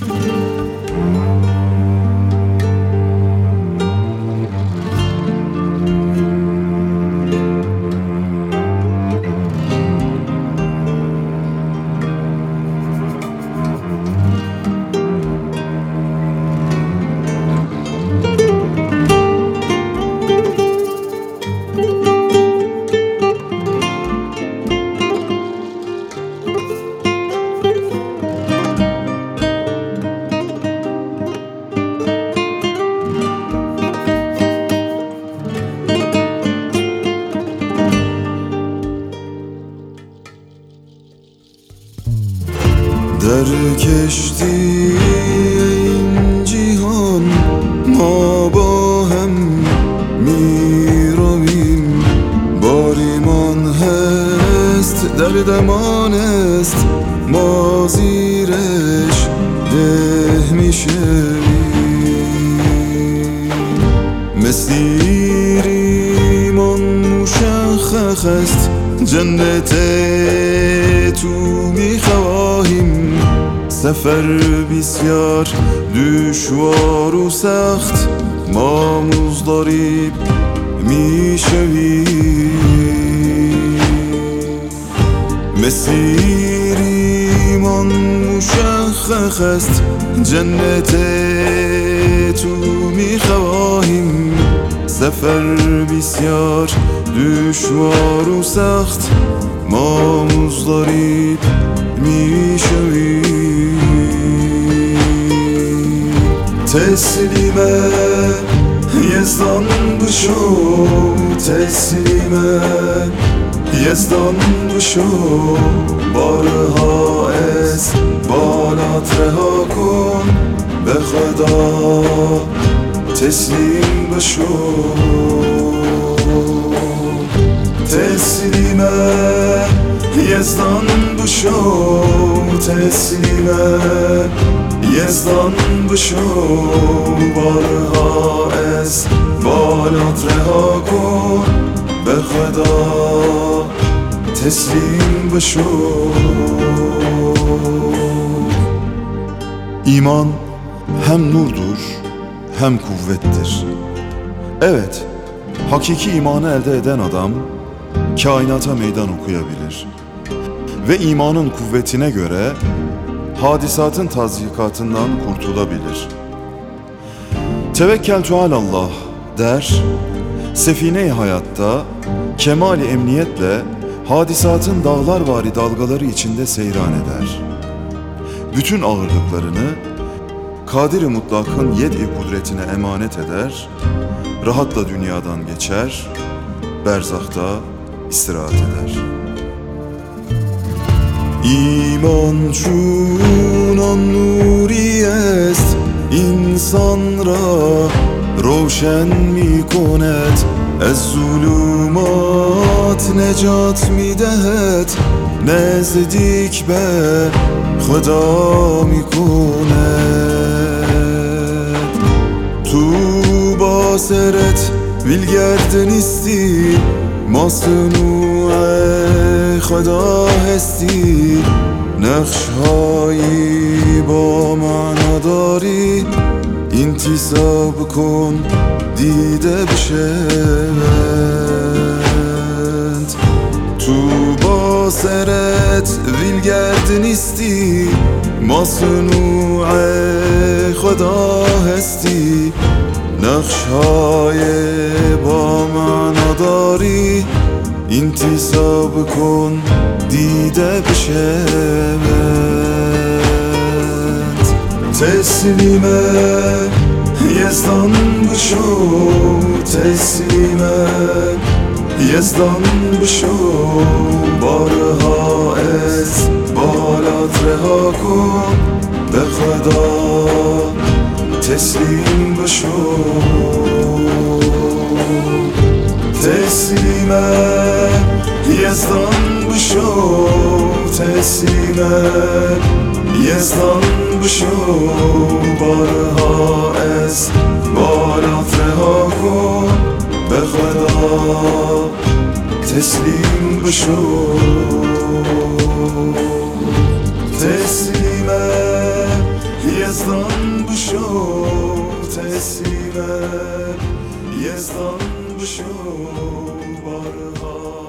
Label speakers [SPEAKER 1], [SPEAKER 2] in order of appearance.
[SPEAKER 1] در کشتی این جهان ما با هم میرویم، باریمان هست دردمان است، ما زیرش ده میشویم. مسیریمان مشخص است، جنت تو میخواهیم. سفر بسیار دشوار و سخت، ما مضطرب میشویم. مسیریمان مشخص است، جنت تو میخواهیم. سفر بسیار دشوار و سخت، ما مضطرب میشویم. تسلیم یزدان بشو، تسلیم یزدان بشو. بارها از بالات رها کن، به خدا تسلیم بشو. تسلیم یزدان بشو، تسلیم یزدان بشو. بارها از بالات رها کن، به خدا تسلیم بشو.
[SPEAKER 2] İman hem nurdur hem kuvvettir. Evet, hakiki imanı elde eden adam kainata meydan okuyabilir. Ve imanın kuvvetine göre hadisatın tazyikatından kurtulabilir. Tevekkeltu alallah der, sefine-i hayatta kemali emniyetle hadisatın dağlarvari dalgaları içinde seyran eder. Bütün ağırlıklarını Kadir-i Mutlak'ın yed-i kudretine emanet eder, rahatla dünyadan geçer, berzahta istirahat eder.
[SPEAKER 1] ایمان چونان نوری است، انسان را روشن می کند. از ظلمات نجات می دهد، نزدیک به خدا می کند. تو با سرت ویلگرد نیستی، مصنوع خدا هستی. نقش‌هایی با معنا داری، انتصاب کن دیده بشوند. تو با سرت ویلگرد نیستی، مصنوع خدا هستی. نقش‌های با معنا داری، انتصاب کن دیده بشوند. تسلیم یزدان بشو، تسلیم یزدان بشو. بارها از بالات رها کن، به خدا تسلیم بشو. تسلیم یزدان بشو، تسلیم یزدان بشو. بارها از بالات رها کن، به خدا تسلیم بشو. تسلیم یزدان یزدان بشو تسلیمه، یزدان بشو بارها